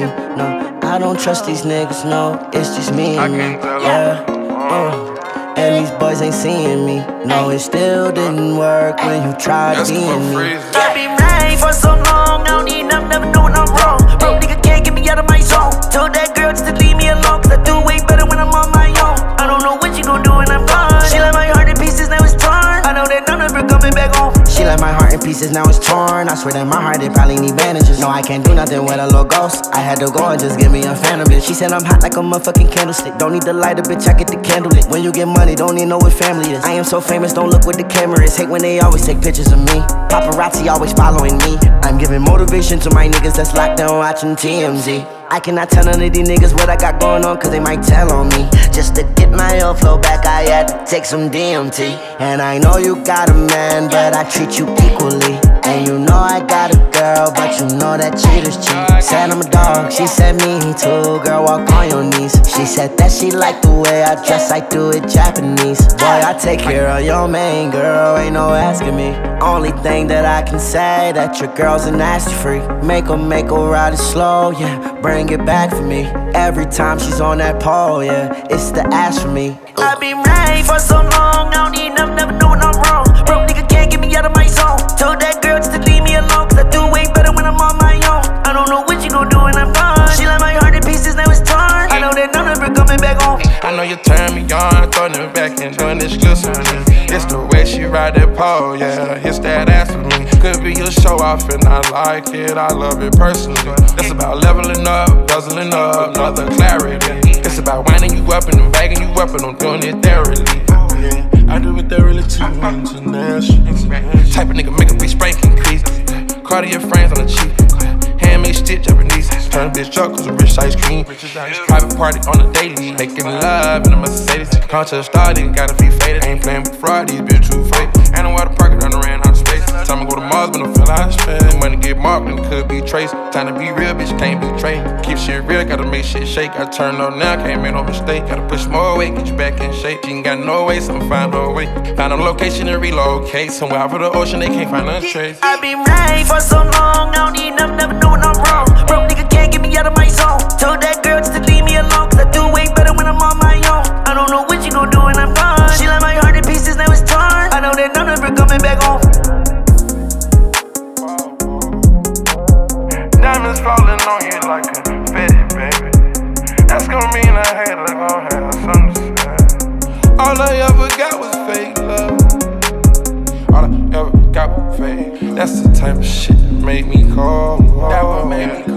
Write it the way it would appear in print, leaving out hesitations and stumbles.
No, I don't trust these niggas, no, it's just me and me. Yeah, and these boys ain't seeing me. No, it still didn't work when you tried being me. I've been right for so long, I don't need nothing, never know when I'm wrong. Broke nigga can't get me out of my zone. Told that girl just to leave me alone, cause I do way better when I'm on my own. I don't know what you gon' do when I'm gone. She like my heart in pieces, now it's torn. I know that I'm never coming back home. She like my heart in pieces, now it's torn. I swear that my heart, it probably need bandages. No, I can't do nothing with a little ghost. I had to go and just give me a phantom bitch. She said I'm hot like a motherfucking candlestick. Don't need the lighter, bitch, I get the candle lit. When you get money, don't need know what family is. I am so famous, don't look what the camera is. Hate when they always take pictures of me. Paparazzi always following me. I'm giving motivation to my niggas that's locked down watching TMZ. I cannot tell none of these niggas what I got going on, cause they might tell on me. Just to get my old flow back, I had to take some DMT. And I know you got a man, but I treat you equally. And you know I got a girl, but you know that cheaters cheat. Said I'm a dog, she said me too. Girl, walk on your knees. She said that she like the way I dress, I do it Japanese. Boy, I take care of your main girl, ain't no asking me. Only thing that I can say, that your girl's a nasty freak. Make her ride it slow, yeah. Bring it back for me. Every time she's on that pole, yeah. It's the ass for me. I've been right for so long, I don't need nothing, never know when I'm wrong. Broke nigga can't get me out of my zone. Told that girl just to leave me alone, cause I do way better when I'm on my own. I don't know what you gon' do when I'm gone. She like my heart in pieces, now it's torn. I know that I'm never coming back home. I know you turn me on, throwing it back and doing exclusively. It's the way she ride that pole, yeah, it's that ass for me. Could be a show off and I like it, I love it personally. It's about leveling up, guzzling up, another clarity. It's about winding you up and bagging you up and I'm doing it thoroughly. I do it thoroughly too, international. Type of nigga make a bitch spanking crease. Cartier frames on the cheek. Handmade stitch Japanese. Turn a bitch up cause a rich ice cream. Private party on the daily. Making love in a Mercedes. Conscious started, gotta be faded. Ain't playing with fraud, these bitch too fake. Ain't no water park, I done ran out of space. Time to go to Mars, but I feel out of space. Money get marked and it could be traced. Time to be real, bitch, can't be trade. Keep shit real, gotta make shit shake. I turn up now, can't make no mistake. Gotta push more weight, get you back in shape. She ain't got no way, so I'ma find no way. Find a location and relocate. Somewhere out of the ocean, they can't find a trace. I've been right for so long, I don't need nothing, never know when I'm wrong. Broke nigga can't get me out of my zone. Told that girl just to leave me alone, cause I do way better when I'm on my own. I don't know what you gon' do when I'm gone. She like my heart in pieces, now it's torn. I know that I'm never coming back home. Diamonds falling on you like confetti, baby. That's gonna mean I hate her, gon' have something to say. All I ever got was fake love. All I ever got was fake. That's the type of shit that made me cold. That what made me